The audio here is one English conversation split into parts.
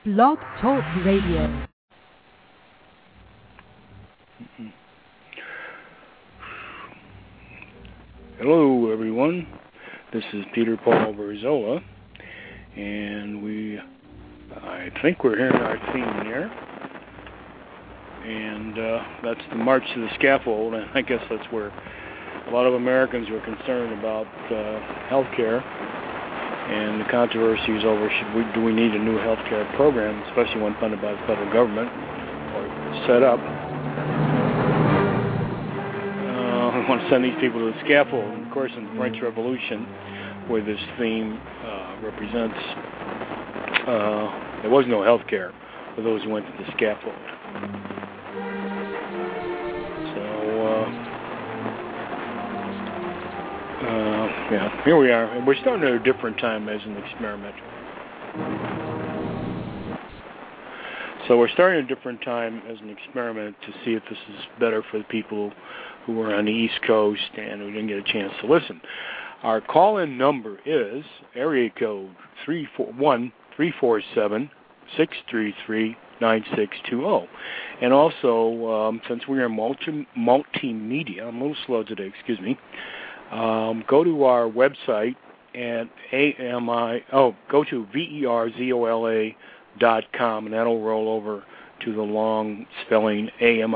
Blog Talk Radio. Hello, everyone. This is Peter Paul Verzola, and I think we're hearing our theme there, and that's the March to the Scaffold, and I guess that's where a lot of Americans were concerned about health care and the controversies over do we need a new health care program, especially one funded by the federal government or set up. I want to send these people to the scaffold. And of course, in the French Revolution, where this theme represents, there was no health care for those who went to the scaffold. Here we are. And we're starting at a different time as an experiment. So we're starting at a different time as an experiment to see if this is better for the people who are on the East Coast and who didn't get a chance to listen. Our call-in number is area code 347-633-9620. And also, since we are multimedia, I'm a little slow today, excuse me, go to our website at go to verzola.com, and that'll roll over to the long spelling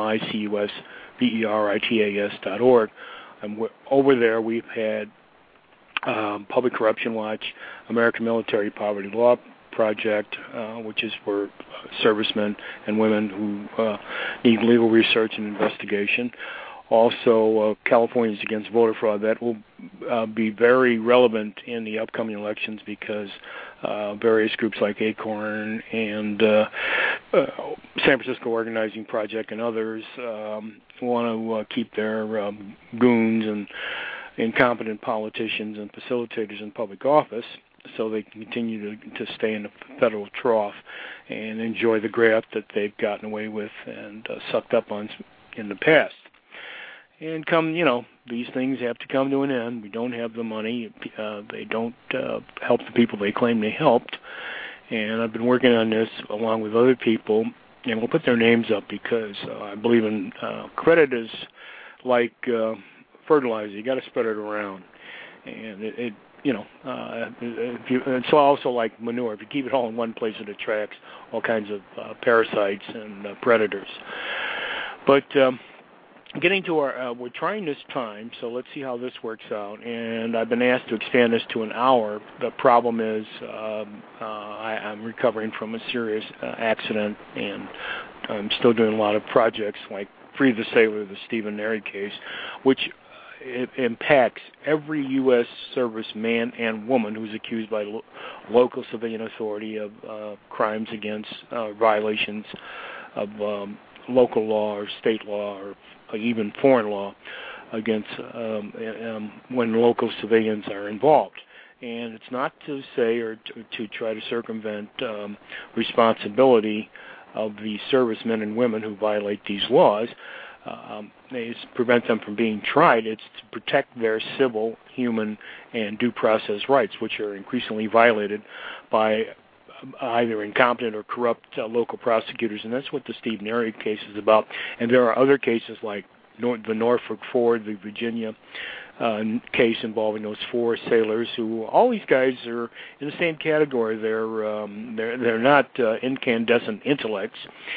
AMICUSVERITAS.org. And over there we've had Public Corruption Watch, American Military Poverty Law Project, which is for servicemen and women who need legal research and investigation. Also, Californians Against Voter Fraud. That will be very relevant in the upcoming elections because various groups like ACORN and San Francisco Organizing Project and others want to keep their goons and incompetent politicians and facilitators in public office so they can continue to stay in the federal trough and enjoy the graft that they've gotten away with and sucked up on in the past. And these things have to come to an end. We don't have the money. They don't help the people they claim they helped. And I've been working on this along with other people, and we'll put their names up because I believe in credit is like fertilizer. You got to spread it around, and it's also like manure. If you keep it all in one place, it attracts all kinds of parasites and predators. But getting to we're trying this time, so let's see how this works out. And I've been asked to expand this to an hour. The problem is I'm recovering from a serious accident, and I'm still doing a lot of projects like Free the Sailor, the Stephen Neri case, which it impacts every U.S. serviceman and woman who's accused by local civilian authority of crimes against violations of local law or state law or even foreign law against when local civilians are involved. And it's not to say or to try to circumvent responsibility of the servicemen and women who violate these laws. It's prevent them from being tried. It's to protect their civil, human, and due process rights, which are increasingly violated by either incompetent or corrupt local prosecutors, and that's what the Steve Neri case is about. And there are other cases like the Norfolk Ford, the Virginia case involving those four sailors. Who all these guys are in the same category. They're not incandescent intellects,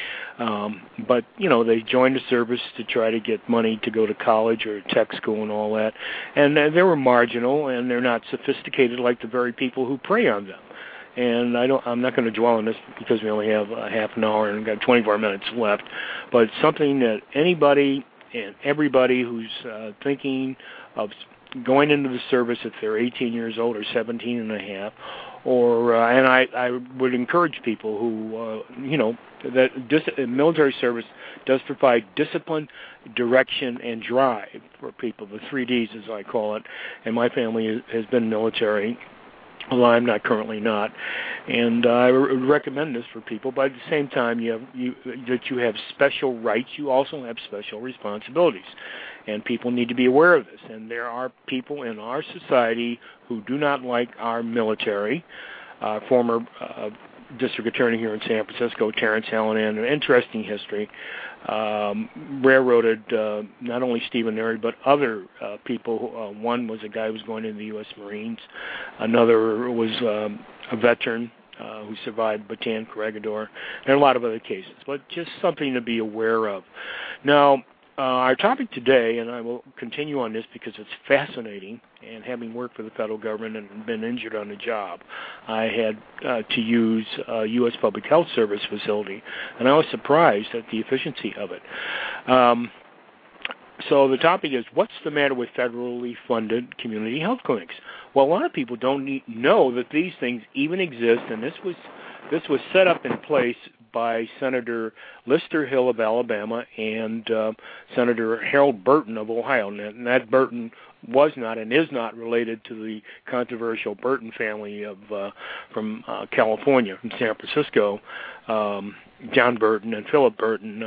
but they joined the service to try to get money to go to college or tech school and all that. And they were marginal, and they're not sophisticated like the very people who prey on them. And I'm not going to dwell on this because we only have half an hour and we've got 24 minutes left. But it's something that anybody and everybody who's thinking of going into the service if they're 18 years old or 17 and a half, and I would encourage people who, that military service does provide discipline, direction, and drive for people, the 3 Ds as I call it. And my family has been military, although I'm not currently not, and I would recommend this for people. But at the same time, you have special rights, you also have special responsibilities, and people need to be aware of this. And there are people in our society who do not like our military, former district attorney here in San Francisco, Terrence Hallinan, an interesting history. Railroaded not only Stephen Airy, but other people. One was a guy who was going into the U.S. Marines. Another was a veteran who survived Bataan Corregidor, and a lot of other cases. But just something to be aware of. Now, our topic today, and I will continue on this because it's fascinating, and having worked for the federal government and been injured on the job, I had to use a U.S. Public Health Service facility, and I was surprised at the efficiency of it. So the topic is, what's the matter with federally funded community health clinics? Well, a lot of people don't know that these things even exist, and this was set up in place by Senator Lister Hill of Alabama and Senator Harold Burton of Ohio. And that Burton was not and is not related to the controversial Burton family of from California, from San Francisco. John Burton and Philip Burton,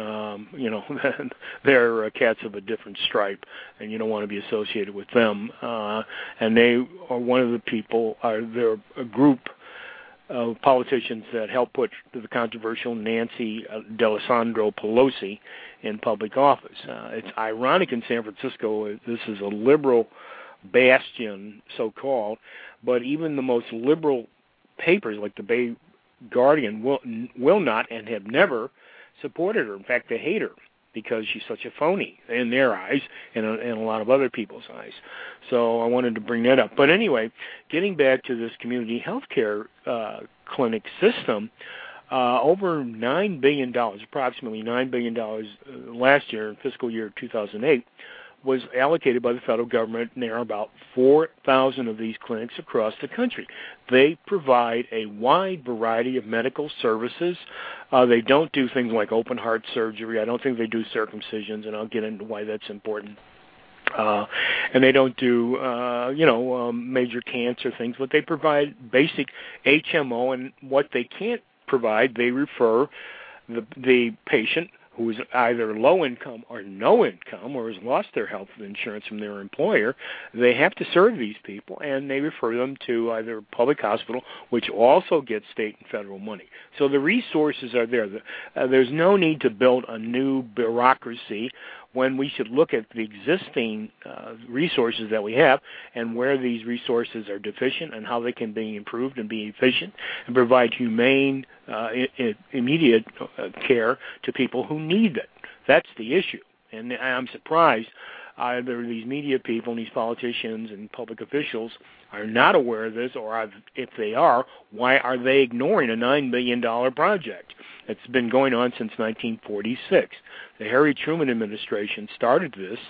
they're cats of a different stripe, and you don't want to be associated with them. And they are one of the people, they're a group of politicians that helped put the controversial Nancy D'Alessandro Pelosi in public office. It's ironic in San Francisco, this is a liberal bastion, so-called, but even the most liberal papers like the Bay Guardian will not and have never supported her. In fact, they hate her because she's such a phony in their eyes and a lot of other people's eyes. So I wanted to bring that up. But anyway, getting back to this community health care clinic system, over $9 billion, approximately $9 billion last year, in fiscal year 2008, was allocated by the federal government, and there are about 4,000 of these clinics across the country. They provide a wide variety of medical services. They don't do things like open heart surgery. I don't think they do circumcisions, and I'll get into why that's important. And they don't do, major cancer things, but they provide basic HMO, and what they can't provide, they refer the patient who is either low income or no income or has lost their health insurance from their employer. They have to serve these people, and they refer them to either a public hospital, which also gets state and federal money. So the resources are there. There's no need to build a new bureaucracy when we should look at the existing resources that we have and where these resources are deficient and how they can be improved and be efficient and provide humane, immediate care to people who need it. That's the issue. And I'm surprised either these media people and these politicians and public officials are not aware of this, or if they are, why are they ignoring a $9 billion project? It's been going on since 1946. The Harry Truman administration started this,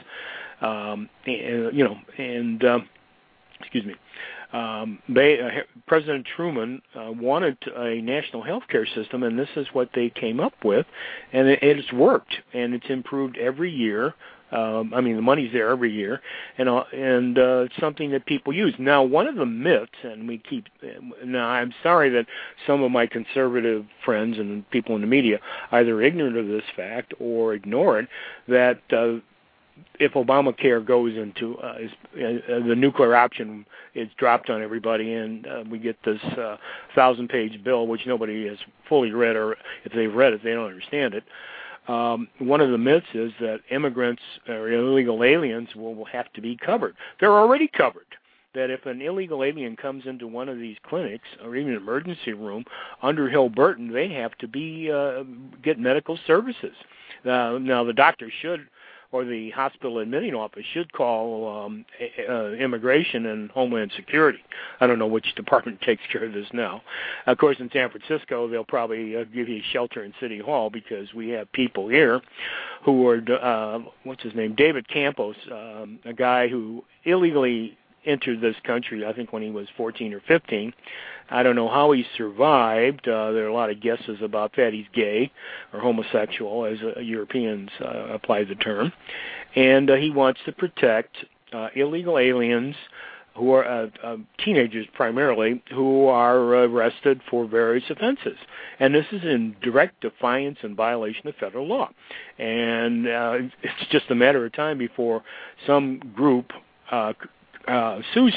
President Truman wanted a national health care system, and this is what they came up with, and it's worked, and it's improved every year. The money's there every year, and it's something that people use. Now, one of the myths, now I'm sorry that some of my conservative friends and people in the media are either ignorant of this fact or ignore it, that if Obamacare goes into the nuclear option is dropped on everybody, and we get this 1,000-page bill, which nobody has fully read, or if they've read it, they don't understand it. One of the myths is that immigrants or illegal aliens will have to be covered. They're already covered. That if an illegal alien comes into one of these clinics or even an emergency room under Hill Burton, they have to get medical services. Now the doctor should, or the hospital admitting office should call Immigration and Homeland Security. I don't know which department takes care of this now. Of course, in San Francisco, they'll probably give you shelter in City Hall because we have people here who are, David Campos, a guy who illegally entered this country, I think when he was 14 or 15. I don't know how he survived. There are a lot of guesses about that. He's gay or homosexual, as Europeans apply the term. And he wants to protect illegal aliens who are teenagers primarily, who are arrested for various offenses. And this is in direct defiance and violation of federal law. And it's just a matter of time before some group sues him.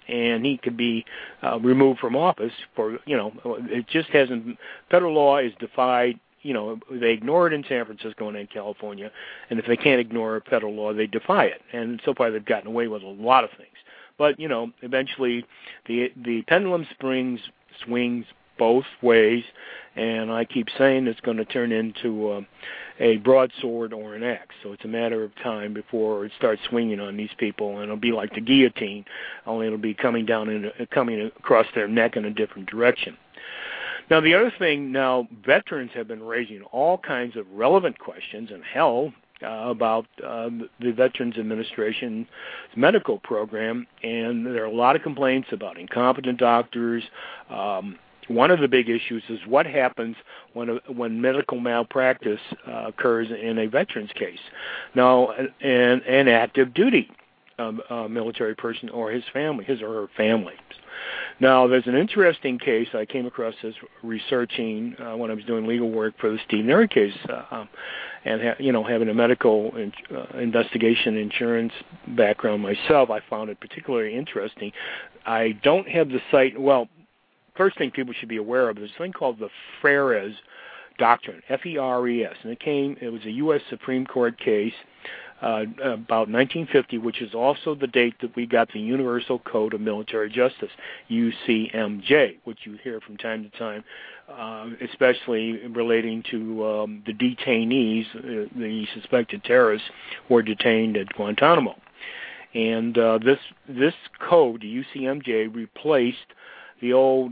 and he could be removed from office for, it just hasn't, federal law is defied. They ignore it in San Francisco and in California, and if they can't ignore federal law, they defy it. And so far they've gotten away with a lot of things. But, eventually the pendulum swings both ways, and I keep saying it's going to turn into a broadsword or an axe. So it's a matter of time before it starts swinging on these people, and it'll be like the guillotine, only it'll be coming across their neck in a different direction. Now, the other thing, veterans have been raising all kinds of relevant questions, and about the Veterans Administration's medical program, and there are a lot of complaints about incompetent doctors. One of the big issues is what happens when medical malpractice occurs in a veteran's case. Now, an active duty military person or his or her family. Now, there's an interesting case I came across as researching when I was doing legal work for the Steve Neri case, and having a medical investigation insurance background myself, I found it particularly interesting. I don't have the site. Well, first thing people should be aware of is this thing called the Ferez Doctrine, F-E-R-E-S, and it was a U.S. Supreme Court case about 1950, which is also the date that we got the Universal Code of Military Justice, UCMJ, which you hear from time to time, especially relating to the detainees, the suspected terrorists who were detained at Guantanamo. And this code, the UCMJ, replaced the old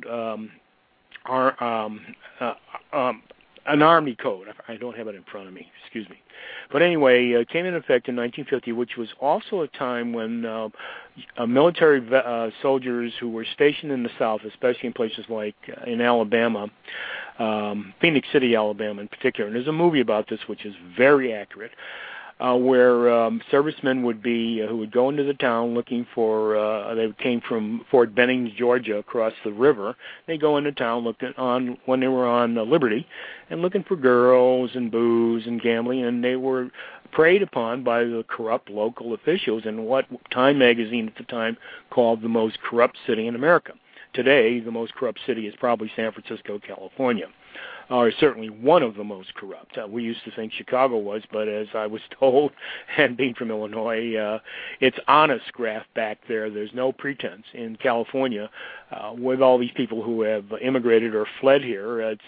an Army code. I don't have it in front of me. Excuse me. But anyway, it came into effect in 1950, which was also a time when military soldiers who were stationed in the South, especially in places like in Alabama, Phoenix City, Alabama in particular, and there's a movie about this which is very accurate, where servicemen who would go into the town looking for, they came from Fort Benning, Georgia, across the river. They go into town when they were on liberty and looking for girls and booze and gambling, and they were preyed upon by the corrupt local officials in what Time magazine at the time called the most corrupt city in America. Today, the most corrupt city is probably San Francisco, California. Or certainly one of the most corrupt. We used to think Chicago was, but as I was told, and being from Illinois, it's honest graft back there. There's no pretense. In California, with all these people who have immigrated or fled here,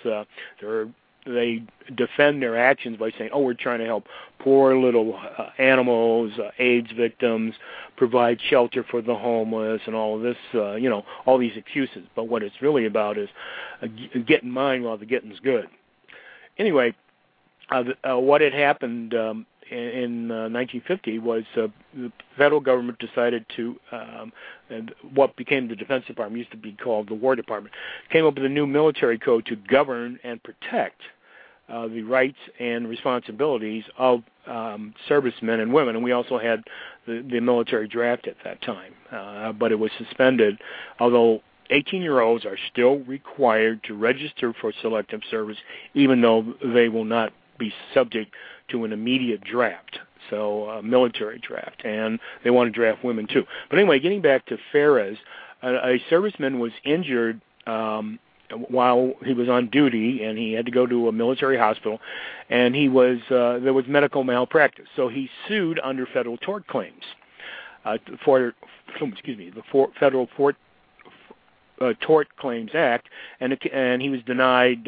they defend their actions by saying, we're trying to help poor little animals, AIDS victims, provide shelter for the homeless, and all of this, all these excuses. But what it's really about is getting mine while the getting's good. Anyway, what had happened in 1950 was the federal government decided to, what became the Defense Department, used to be called the War Department, came up with a new military code to govern and protect the rights and responsibilities of servicemen and women. And we also had the military draft at that time, but it was suspended, although 18-year-olds are still required to register for selective service, even though they will not be subject to an immediate draft, so military draft, and they want to draft women too. But anyway, getting back to Ferez, a serviceman was injured while he was on duty, and he had to go to a military hospital, and there was medical malpractice. So he sued under federal tort claims Federal Tort Claims Act, and he was denied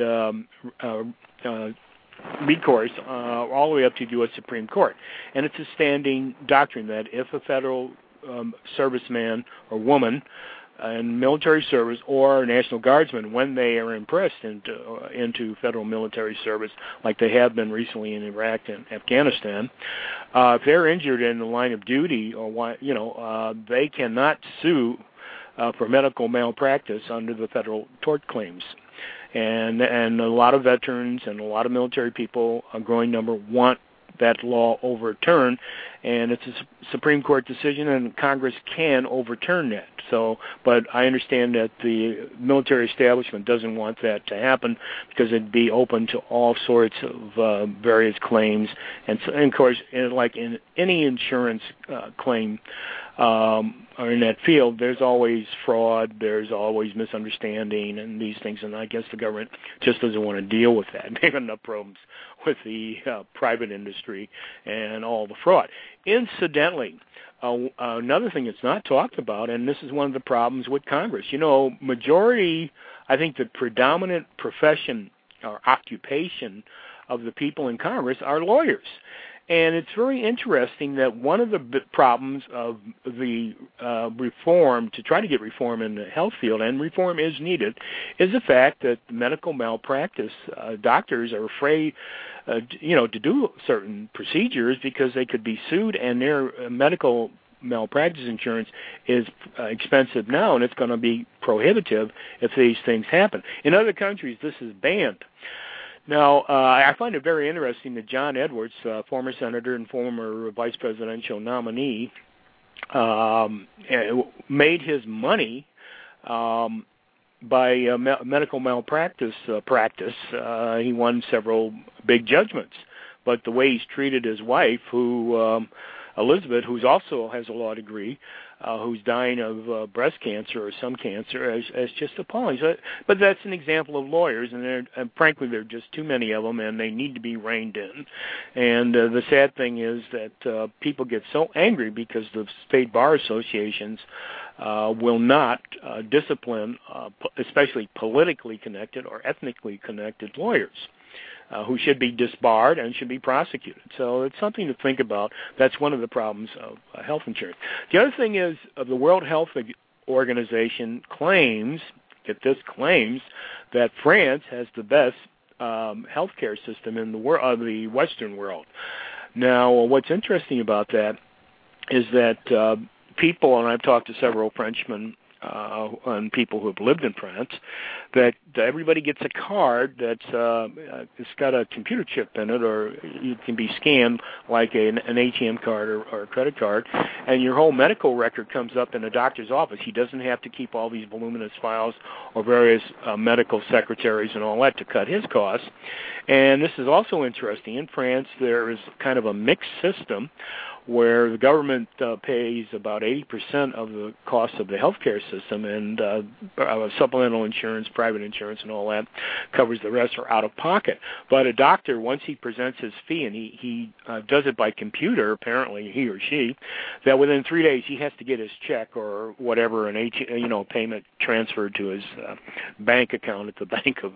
recourse all the way up to the U.S. Supreme Court. And it's a standing doctrine that if a federal serviceman or woman in military service or National Guardsmen, when they are impressed into federal military service, like they have been recently in Iraq and Afghanistan, if they're injured in the line of duty, or they cannot sue for medical malpractice under the federal tort claims. And a lot of veterans and a lot of military people, a growing number, want that law overturned, and it's a Supreme Court decision, and Congress can overturn that. So, but I understand that the military establishment doesn't want that to happen because it'd be open to all sorts of various claims, and of course, like in any insurance claim or in that field, there's always fraud, there's always misunderstanding, and these things. And I guess the government just doesn't want to deal with that. They have enough problems with the private industry and all the fraud. Incidentally, another thing that's not talked about, and this is one of the problems with Congress, majority, I think the predominant profession or occupation of the people in Congress are lawyers. And it's very interesting that one of the problems of the reform, to try to get reform in the health field, and reform is needed, is the fact that medical malpractice doctors are afraid, to do certain procedures because they could be sued, and their medical malpractice insurance is expensive now, and it's going to be prohibitive if these things happen. In other countries, this is banned. Now, I find it very interesting that John Edwards, former senator and former vice presidential nominee, made his money by medical malpractice practice. He won several big judgments, but the way he's treated his wife, Elizabeth, who also has a law degree, who's dying of breast cancer or some cancer, is just appalling. But that's an example of lawyers, and frankly, there are just too many of them, and they need to be reined in. And the sad thing is that people get so angry because the state bar associations will not discipline, especially politically connected or ethnically connected lawyers. Who should be disbarred and should be prosecuted. So it's something to think about. That's one of the problems of health insurance. The other thing is the World Health Organization claims that France has the best healthcare system in the the Western world. Now, what's interesting about that is that people, and I've talked to several Frenchmen and people who have lived in France, that everybody gets a card that's it's got a computer chip in it, or it can be scanned like an ATM card or a credit card, and your whole medical record comes up in a doctor's office. He doesn't have to keep all these voluminous files or various medical secretaries and all that to cut his costs. And this is also interesting. In France, there is kind of a mixed system where the government pays about 80% of the cost of the healthcare system, and supplemental insurance, private insurance, and all that covers the rest, or out of pocket. But a doctor, once he presents his fee, and he does it by computer, apparently he or she, that within 3 days he has to get his check or whatever, payment transferred to his bank account at the bank of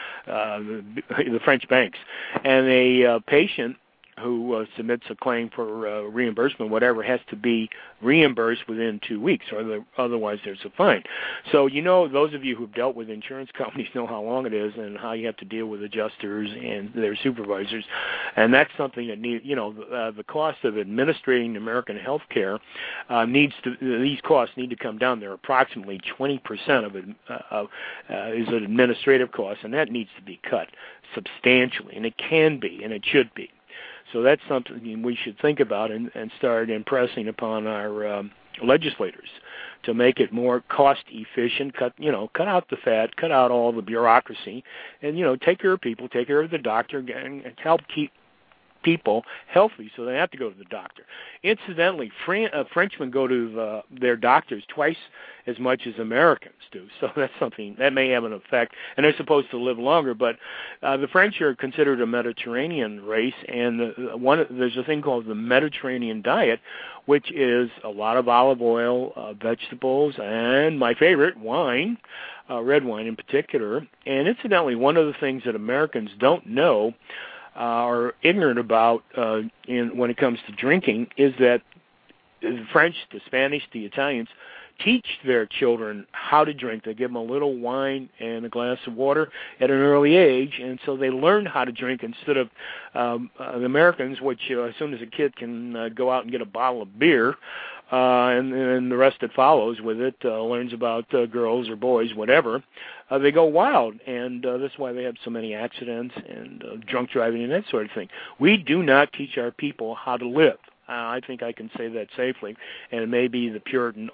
the French banks, and a patient who submits a claim for reimbursement, whatever, has to be reimbursed within 2 weeks, or otherwise there's a fine. So, those of you who've dealt with insurance companies know how long it is and how you have to deal with adjusters and their supervisors, and that's something that the cost of administrating American health care these costs need to come down. They're approximately 20% of it is an administrative cost, and that needs to be cut substantially, and it can be, and it should be. So that's something we should think about and start impressing upon our legislators to make it more cost efficient. Cut out the fat, cut out all the bureaucracy, and take care of people, take care of the doctor, and help keep people healthy so they have to go to the doctor. Incidentally, Frenchmen go to their doctors twice as much as Americans do, so that's something that may have an effect, and they're supposed to live longer, but the French are considered a Mediterranean race, and there's a thing called the Mediterranean diet, which is a lot of olive oil, vegetables, and my favorite, wine, red wine in particular. And incidentally, one of the things that Americans don't know are ignorant about when it comes to drinking is that the French, the Spanish, the Italians teach their children how to drink. They give them a little wine and a glass of water at an early age, and so they learn how to drink instead of the Americans, which as soon as a kid can go out and get a bottle of beer, and the rest that follows with it, learns about girls or boys, whatever, they go wild, and that's why they have so many accidents and drunk driving and that sort of thing. We do not teach our people how to live. I think I can say that safely, and it may be the Puritan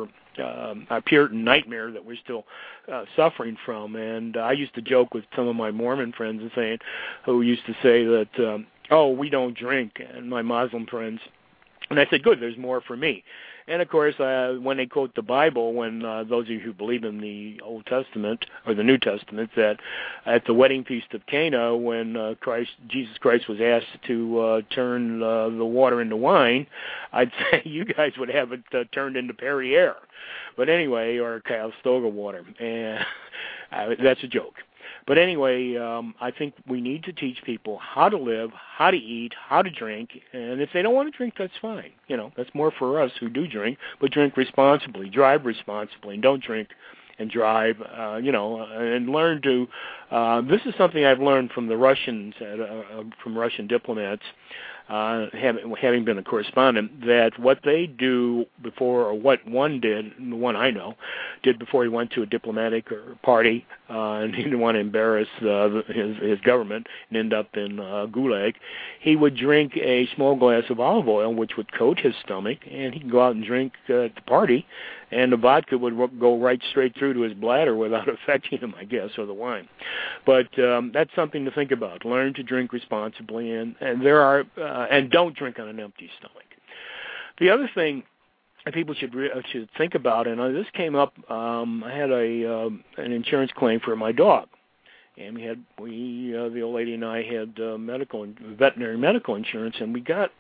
a Puritan nightmare that we're still suffering from. And I used to joke with some of my Mormon friends who used to say that, we don't drink, and my Muslim friends. And I said, good, there's more for me. And, of course, when they quote the Bible, when those of you who believe in the Old Testament or the New Testament, that at the wedding feast of Cana, when Jesus Christ was asked to turn the water into wine, I'd say you guys would have it turned into Perrier. But anyway, or Calistoga water. And that's a joke. But anyway, I think we need to teach people how to live, how to eat, how to drink, and if they don't want to drink, that's fine. That's more for us who do drink, but drink responsibly, drive responsibly, and don't drink and drive, and learn to, this is something I've learned from the Russians, from Russian diplomats, having been a correspondent, that what they do before, or what one did, the one I know, did before he went to a diplomatic or party, and he didn't want to embarrass his government and end up in Gulag, he would drink a small glass of olive oil, which would coat his stomach, and he could go out and drink at the party, and the vodka would go right straight through to his bladder without affecting him, I guess, or the wine. But that's something to think about. Learn to drink responsibly, and there are and don't drink on an empty stomach. The other thing that people should think about, and this came up, I had an insurance claim for my dog, and the old lady and I had veterinary medical insurance, and we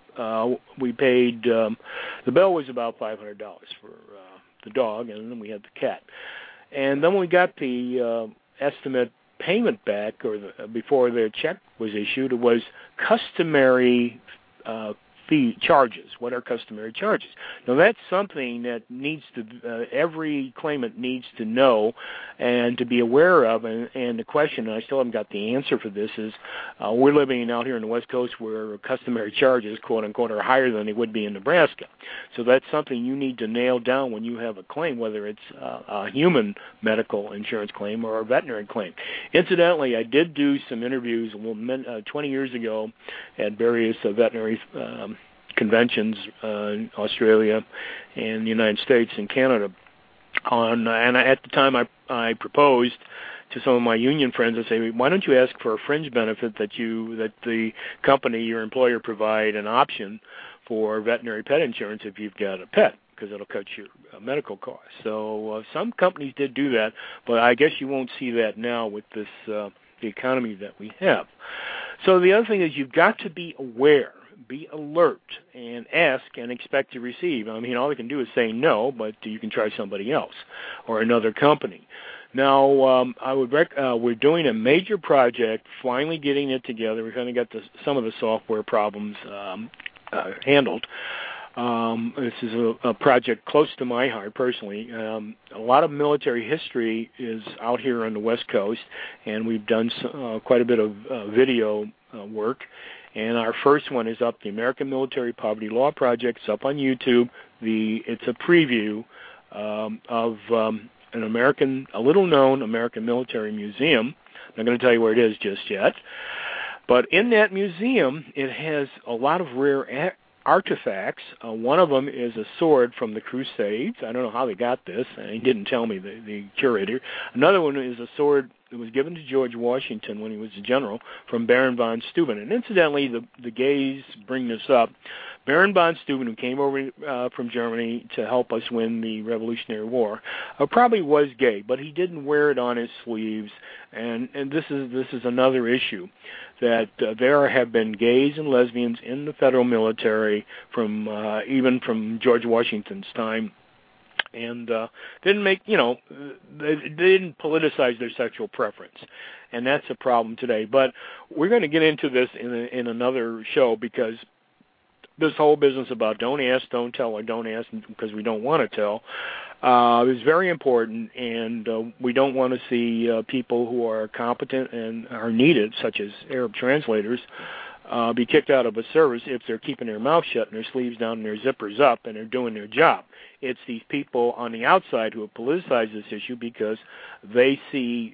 paid the bill was about $500 for the dog, and then we had the cat, and then we got the estimate payment back, before their check was issued. It was customary fee charges. What are customary charges? Now that's something that every claimant needs to know and to be aware of. And the question, and I still haven't got the answer for this, is we're living out here in the West Coast where customary charges, quote unquote, are higher than they would be in Nebraska. So that's something you need to nail down when you have a claim, whether it's a human medical insurance claim or a veterinary claim. Incidentally, I did do some interviews 20 years ago at various veterinary conventions in Australia and the United States and Canada. And at the time, I proposed to some of my union friends, I say, why don't you ask for a fringe benefit that the company, your employer, provide an option for veterinary pet insurance if you've got a pet, because it'll cut your medical costs. So some companies did do that, but I guess you won't see that now with this the economy that we have. So the other thing is you've got to be aware, be alert, and ask and expect to receive. I mean, all they can do is say no, but you can try somebody else or another company. Now, we're doing a major project, finally getting it together. We're going to get some of the software problems handled. This is a project close to my heart personally. A lot of military history is out here on the West Coast, and we've done quite a bit of video work. And our first one is up, the American Military Poverty Law Project. It's up on YouTube. It's a preview of a little-known American military museum. I'm not going to tell you where it is just yet. But in that museum, it has a lot of rare artifacts. One of them is a sword from the Crusades. I don't know how they got this. He didn't tell me, the curator. Another one is a sword that was given to George Washington when he was a general from Baron von Steuben. And incidentally, the gays bring this up. Baron von Steuben, who came over from Germany to help us win the Revolutionary War, probably was gay, but he didn't wear it on his sleeves. And this is another issue, that there have been gays and lesbians in the federal military even from George Washington's time. And they didn't politicize their sexual preference, and that's a problem today. But we're going to get into this in another show, because this whole business about don't ask, don't tell, or don't ask because we don't want to tell is very important, and we don't want to see people who are competent and are needed, such as Arab translators, be kicked out of a service if they're keeping their mouth shut and their sleeves down and their zippers up and they're doing their job. It's these people on the outside who have politicized this issue because they see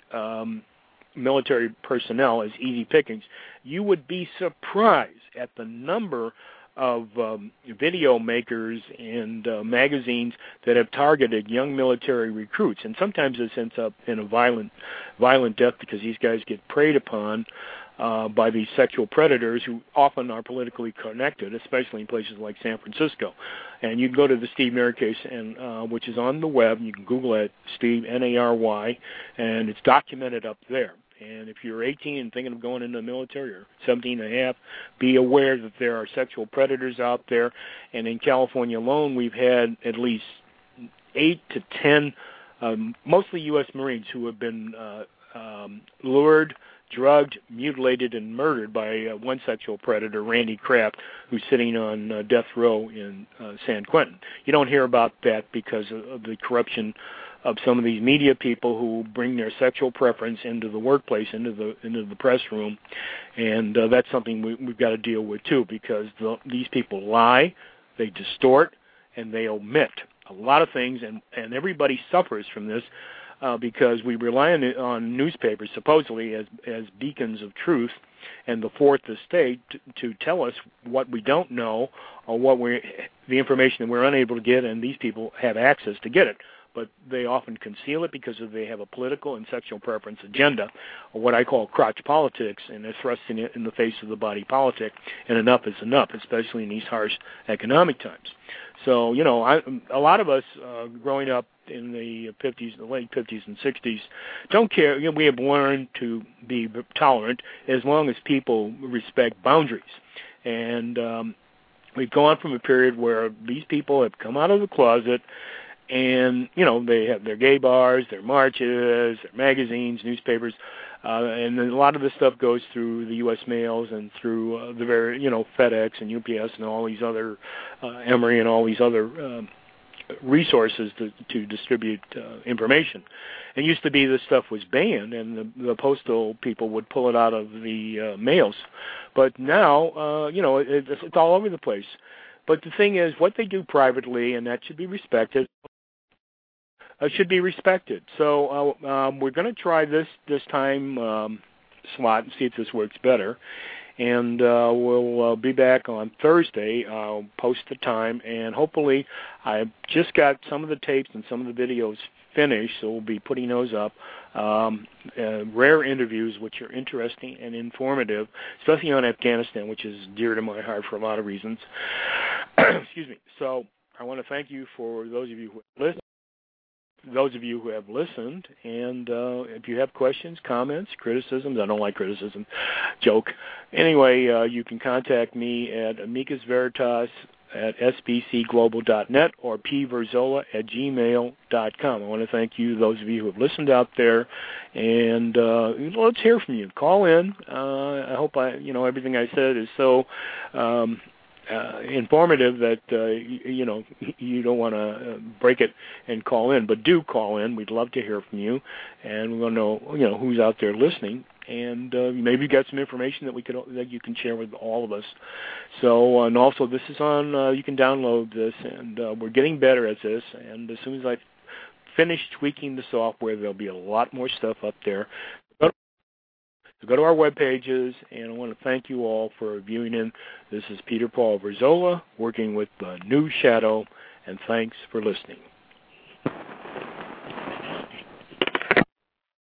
military personnel as easy pickings. You would be surprised at the number of video makers and magazines that have targeted young military recruits, and sometimes this ends up in a violent death because these guys get preyed upon by these sexual predators who often are politically connected, especially in places like San Francisco. And you can go to the Steve Nary case, and which is on the web. You can Google it, Steve, Nary, and it's documented up there. And if you're 18 and thinking of going into the military, or 17 and a half, be aware that there are sexual predators out there. And in California alone, we've had at least 8 to 10, mostly U.S. Marines, who have been lured, drugged, mutilated, and murdered by one sexual predator, Randy Kraft, who's sitting on death row in San Quentin. You don't hear about that because of the corruption of some of these media people who bring their sexual preference into the workplace, into the press room, and that's something we've got to deal with too, because these people lie, they distort, and they omit a lot of things, and everybody suffers from this because we rely on newspapers supposedly as beacons of truth and the fourth estate to tell us what we don't know or the information that we're unable to get, and these people have access to get it. But they often conceal it because they have a political and sexual preference agenda, or what I call crotch politics, and they're thrusting it in the face of the body politic, and enough is enough, especially in these harsh economic times. So, a lot of us growing up in the late 50s and 60s don't care. We have learned to be tolerant as long as people respect boundaries. And we've gone from a period where these people have come out of the closet, and, they have their gay bars, their marches, their magazines, newspapers, and a lot of this stuff goes through the U.S. mails and through the very, FedEx and UPS and all these other, Emory and all these other resources to distribute information. It used to be this stuff was banned, and the postal people would pull it out of the mails. But now, it's all over the place. But the thing is, what they do privately, and that should be respected, So we're going to try this time slot and see if this works better. And we'll be back on Thursday. I'll post the time, and hopefully I've just got some of the tapes and some of the videos finished, so we'll be putting those up. Rare interviews, which are interesting and informative, especially on Afghanistan, which is dear to my heart for a lot of reasons. Excuse me. So I want to thank you for those of you who have listened, and if you have questions, comments, criticisms — I don't like criticism, joke. Anyway, you can contact me at amicusveritas@sbcglobal.net or pverzola@gmail.com. I want to thank you, those of you who have listened out there, and let's hear from you. Call in. I hope everything I said is so informative that you don't want to break it and call in, but do call in. We'd love to hear from you, and we want to know who's out there listening, and maybe you got some information that you can share with all of us. So, and also this is on. You can download this, and we're getting better at this. And as soon as I finish tweaking the software, there'll be a lot more stuff up there. So go to our web pages, and I want to thank you all for viewing in. This is Peter Paul Verzola, working with New Shadow, and thanks for listening.